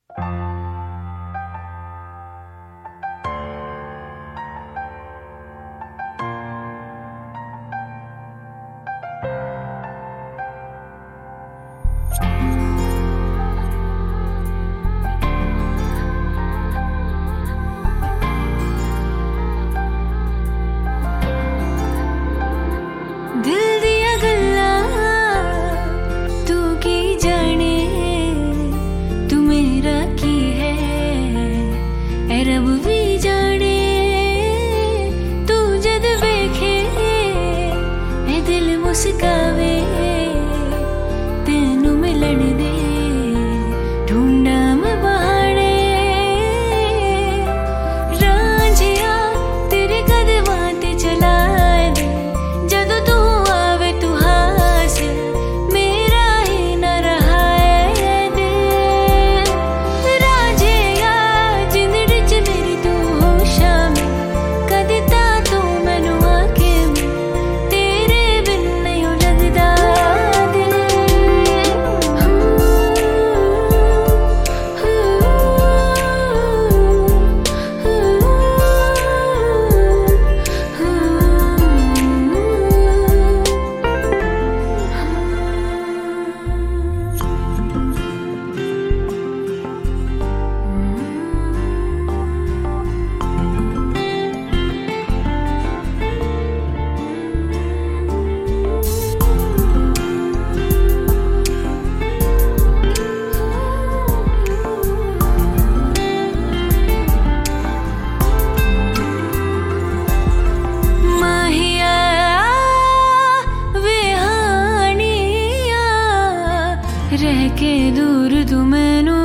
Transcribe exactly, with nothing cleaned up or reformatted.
रब भी जाने तू जद वेखे ए दिल मुस्कावे तेनू मिलन दे ढूंढा मैं बहाने रांझिया तेरे कदमां ते चला दे जदों तू आवे तू हासिल मेरा ही न रहा है दिल रांझिया जिंदड़ी च मेरी तू हो शामिल कदी तां तू मैनू आके मिल तेरे बिन नहीं लगदा दिल रह के दूर तू मैनू